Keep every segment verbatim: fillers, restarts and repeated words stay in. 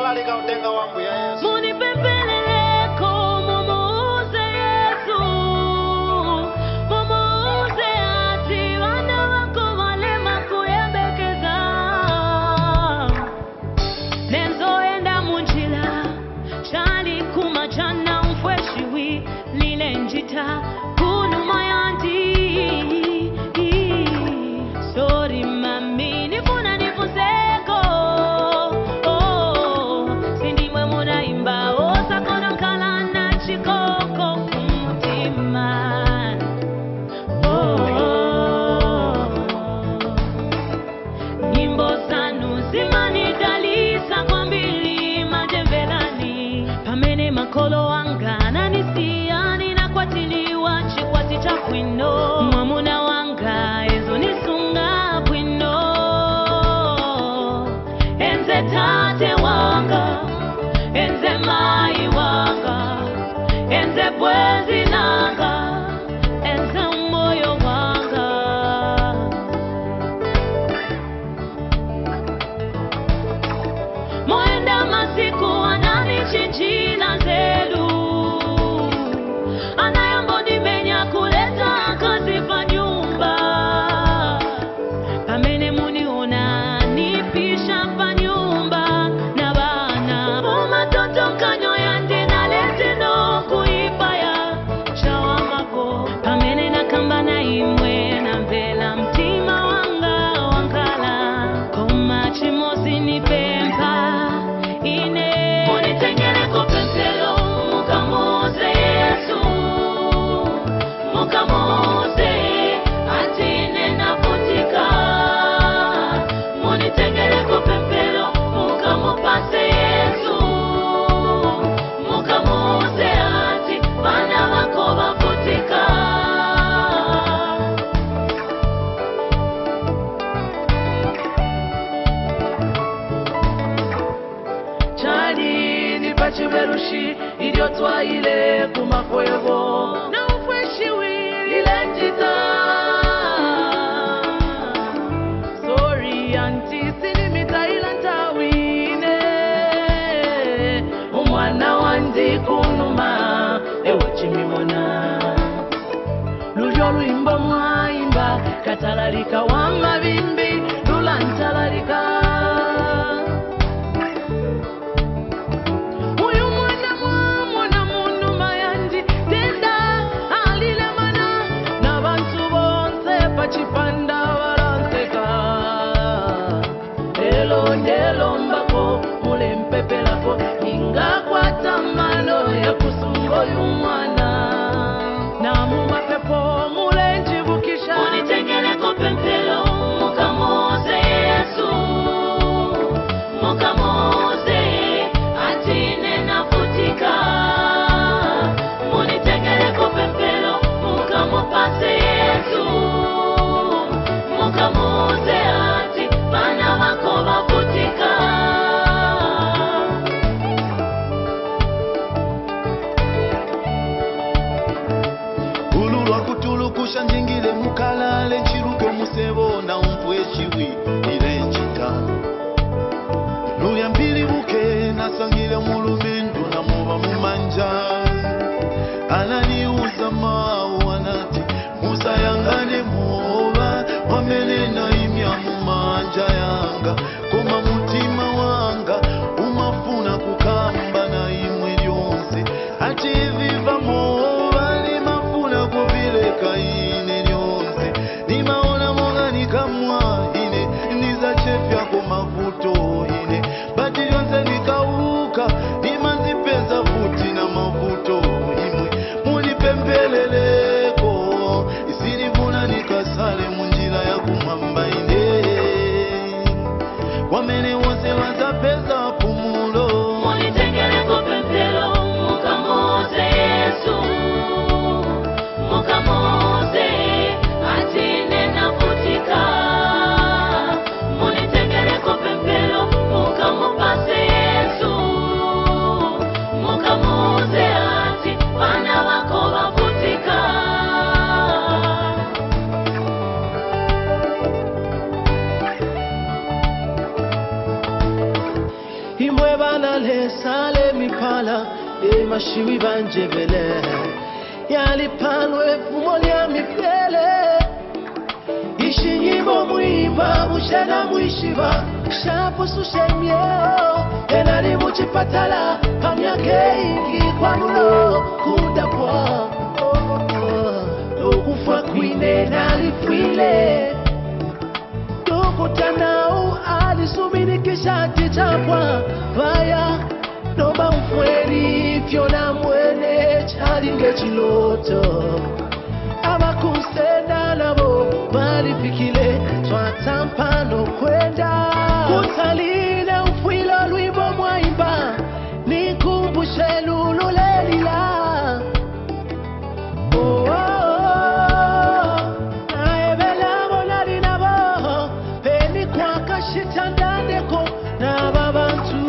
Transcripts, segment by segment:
Talalika utenga wangu ya Yesu. Munipempeleleko mumuuze Yesu. Mumuuze ati wana wako walema kuyembekeza. Nenzoenda munjila chali kumachana mfweshiwi lile njita kunuma yanti. Sorry mami nifuna nifuseko. Oh, sindimwe munaimba osa kono nkala na chikoko kumutima. Oh, nyimbo zanu zimani dalisa kwa mbili majevelani. Pamene makolo wanga nanisia ninakwatiliwa chikwati cha kwino. Mwamuna wanga ezo nisunga kwino. Enze tate wanga, enze mai wanga, enze bwezi nanga, enze moyo wanga. Moenda masiku ananichinjila zelu. Anayambo nimenya kuleta kazi pa nyumba. Pamene muniona nipisha pa nyumba na bana. Umatoto kanyo yande nalete no kuipaya chawa mako. Pamene nakamba na imwe na mbela mtima wanga wankala. Koma chimosi nipempa ine. Munitengele kopempelo mukamuze Yesu. Mukamuze atine naputika. Munitengele kopempelo mukamupase Yesu. Mukamuze ati bana wako baputika. Chani ni pachiverushi idiotwa ile kumakwevo. Na ufreshiwi ile njita. Sorry auntie sinimita ila ntawine. Umwana wandi kunuma ewe chimimona. Lujo luimba mwaimba katalalika wa mavimbi lula ntalalika. Uyu mwana mwa mwana mundu mayandi tenda alile mana na bantu bonse pachipanda waranseka. Elo ndelo mbako mule mpepelako inga kwa tamano ya kusungo yu mwana. Na mumapepo mule njibukisha. Munitengele kopempelo mukamuze Yesu. Mukamuze atine naputika. Munitengele kopempelo mukamupase Yesu. Mukamuze ati bana wako baputika. sale sale mipala e mashiwi banjebele yalipanwe fumolia mipele ishi nyimbo muimba mushana muishiba shapo sushemyeo enari muchipatala pamyake ingi kwa mulo kudapwa ukufa kwine nalifwile Tanao alisubiri kisha tichapwa vaya nomba mfweni fiona mwene chalinge chiloto ama kusenda nabo bali fikile twatampano kwenda kutalina ufwilo lwimbo mwaimba nikumbushe lululelila oh, oh. Shitandandeko na babantu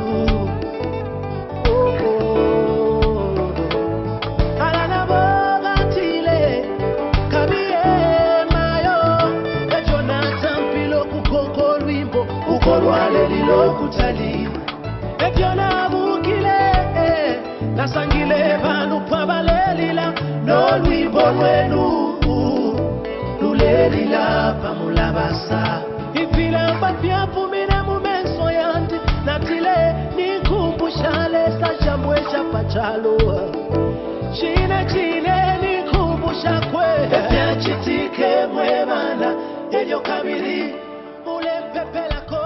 oh oh alana bobatile kabiye mayo e Jonathan pilo kukoko lwimbo ukolwale lilo kutali e Jona bukile na sangile banu pabalelila no lwimbo lwenu lulelila pamulabasa Ipila mpapia pumina mumenso yanti Natile nikumbushale sa jamwesha pachalo Chine chine nikumbusha kwe Epia chitike mwemana Elio kamili mule pepe lako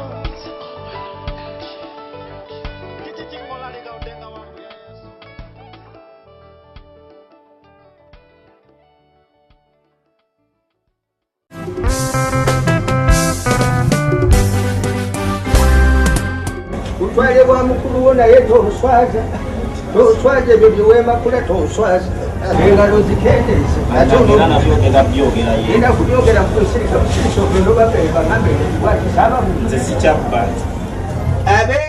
Utwale wa mukuru wona yeto uswaza uswaze bibiwema kule to uswaza engalo zikendeze atongira navyo genda byogera ye enda kubyogera ku sirika sirika bino bape bangambe wati sababu nze sichakubanza